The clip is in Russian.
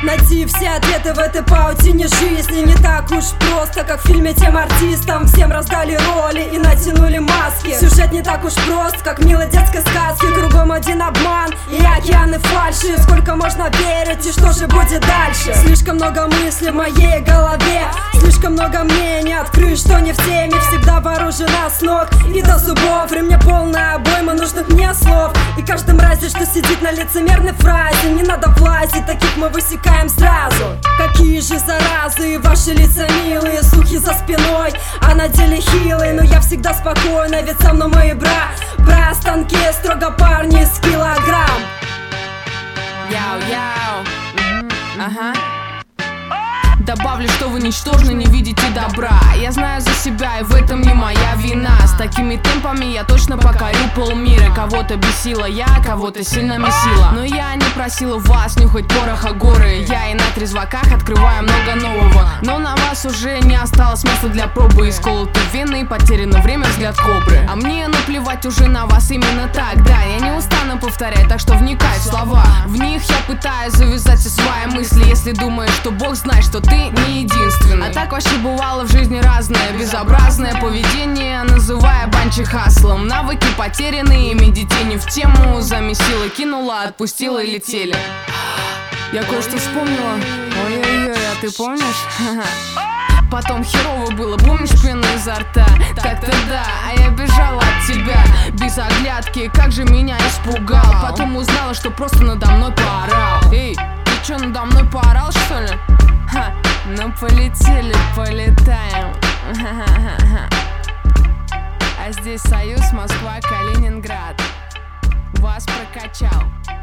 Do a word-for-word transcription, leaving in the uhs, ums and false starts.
Найти все ответы в этой паутине жизни не так уж просто, как в фильме. Тем артистам всем раздали роли и натянули маски. Сюжет не так уж прост, как в милой детской сказке. Кругом один обман и океаны фальши. Сколько можно верить и что же будет дальше? Слишком много мыслей в моей голове, слишком много мнений, открыть, что не в теме. Всегда вооружена с ног и до зубов. В ремне полная обойма нужных мне слов. И каждый мрази, что сидит на лицемерной фразе. Не надо влазить, таких мы высекаем сразу. Какие же заразы, ваши лица милые, слухи за спиной, а на деле хилые. Но я всегда спокойна, ведь со мной мои бра Бра станки, строго парни с килограмм. Яу-яу, ага. Добавлю, что вы ничтожно не видите добра. Я знаю за себя, и в этом не моя вина. С такими темпами я точно покорю полмира. Кого-то бесила я, кого-то сильно месила. Но я не просила вас нюхать пороха горы. Я и на трезваках открываю много нового. Но на вас уже не осталось места для пробы. Исколоты вены, потеряно время, взгляд кобры. А мне наплевать уже на вас именно так. Да, я не устану повторять, так что вникай в слова. В них я пытаюсь завязать все свои мысли. Если думаешь, что Бог знает, что ты не единственный. А так вообще бывало в жизни разное. Безобразное поведение, называя банчи хаслом. Навыки потеряны, ими детей не в тему. Замесила, кинула, отпустила и летели. Я кое-что вспомнила. Ой-ой-ой, а ты помнишь? Потом херово было, помнишь, пена изо рта? Так-то да, а я бежала от тебя без оглядки, как же меня испугал. Потом узнала, что просто надо мной поорал. Эй, ты чё, надо мной поорал, что ли? Ха, ну полетели, полетаем. А здесь Союз, Москва, Калининград. Вас прокачал.